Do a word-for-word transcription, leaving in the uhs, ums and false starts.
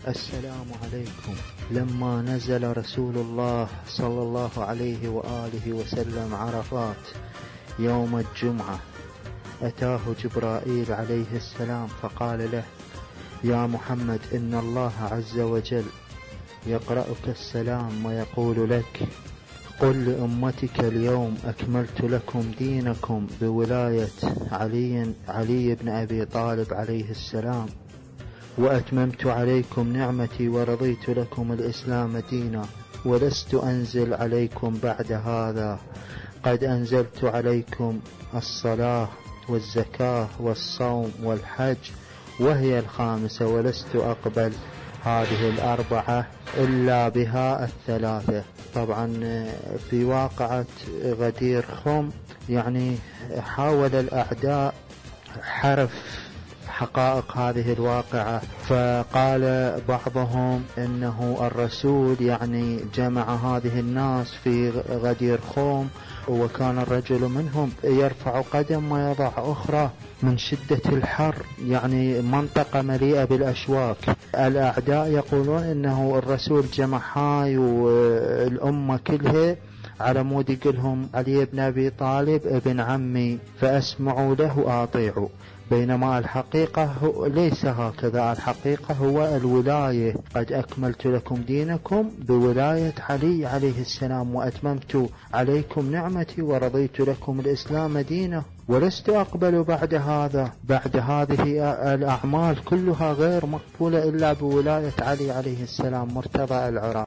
السلام عليكم. لما نزل رسول الله صلى الله عليه وآله وسلم عرفات يوم الجمعة، أتاه جبرائيل عليه السلام فقال له: يا محمد، إن الله عز وجل يقرأك السلام ويقول لك: قل لأمتك اليوم أكملت لكم دينكم، بولاية علي, علي بن أبي طالب عليه السلام، وأتممت عليكم نعمتي ورضيت لكم الإسلام دينا، ولست أنزل عليكم بعد هذا، قد أنزلت عليكم الصلاة والزكاة والصوم والحج، وهي الخامسة، ولست أقبل هذه الأربعة إلا بها الثلاثة. طبعا في واقعة غدير خم يعني حاول الأعداء حرف حقائق هذه الواقعة، فقال بعضهم إنه الرسول يعني جمع هذه الناس في غدير خوم، وكان الرجل منهم يرفع قدم ويضع أخرى من شدة الحر، يعني منطقة مليئة بالأشواك. الأعداء يقولون إنه الرسول جمع هاي والأمة كلها على مود يقولهم علي بن أبي طالب ابن عمي، فأسمعوا له وأطيعوا، بينما الحقيقة ليس هكذا. الحقيقة هو الولاية، قد أكملت لكم دينكم بولاية علي عليه السلام، وأتممت عليكم نعمتي ورضيت لكم الإسلام دينا، ولست أقبل بعد هذا، بعد هذه الأعمال كلها غير مقبولة إلا بولاية علي عليه السلام مرتضى العراق.